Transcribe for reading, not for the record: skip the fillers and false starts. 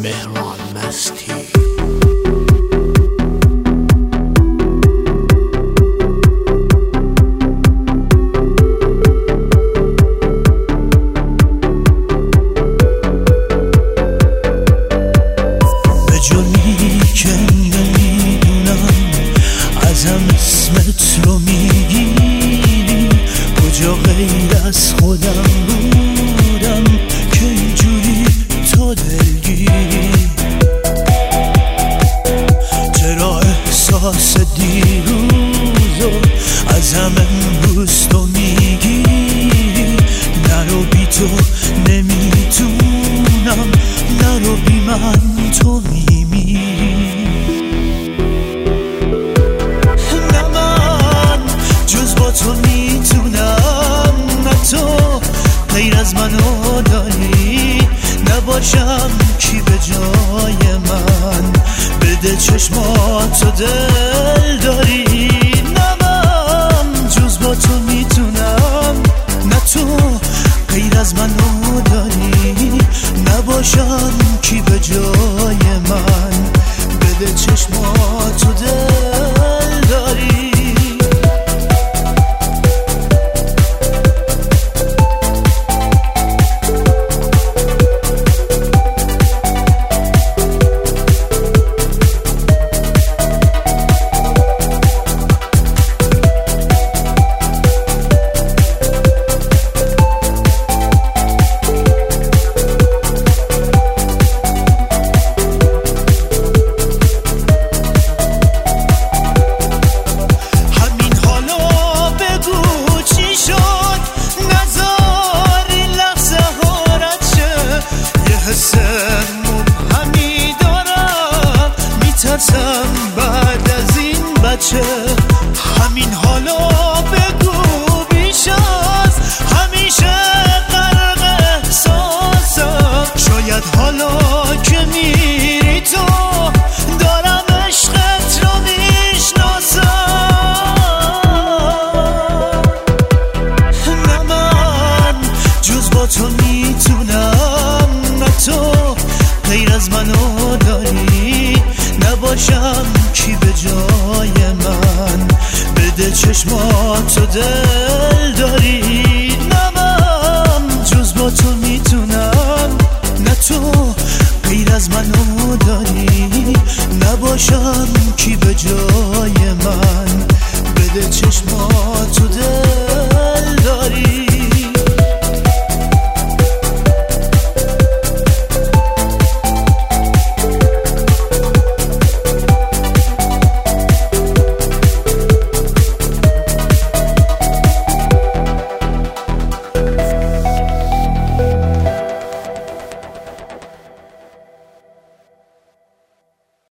مهران مستی. به جایی که نمیدونم ازم اسمت رو میگیری، کجا غیر از خودم بودم که اینجوری تو دلگیری. چرا احساس دیروزو ازم امروز تو میگیری؟ نرو بی تو نمیتونم، نرو بی من تو میمیری. نه من جز با تو میتونم، نه تو غیر از منو داری. نباشم کی به جای من، بده چشماتو دل داری. نه من جز با تو میتونم، نه تو غیر از منو داری. نباشم کی به جای من، بده چشماتو دل داری. مبهمی دارم، میترسم بعد از این بچه. همین حالا بگو بیش از همیشه غرق احساسم. شاید حالا که میری تو دارم عشقت رو میشناسم. نه من جز با تو میتونم، نه تو غیر از منو داری. نباشم کی به جای من، بده چشماتو دل داری. نه من جز با تو میتونم، نه تو غیر از منو داری. نباشم کی به جای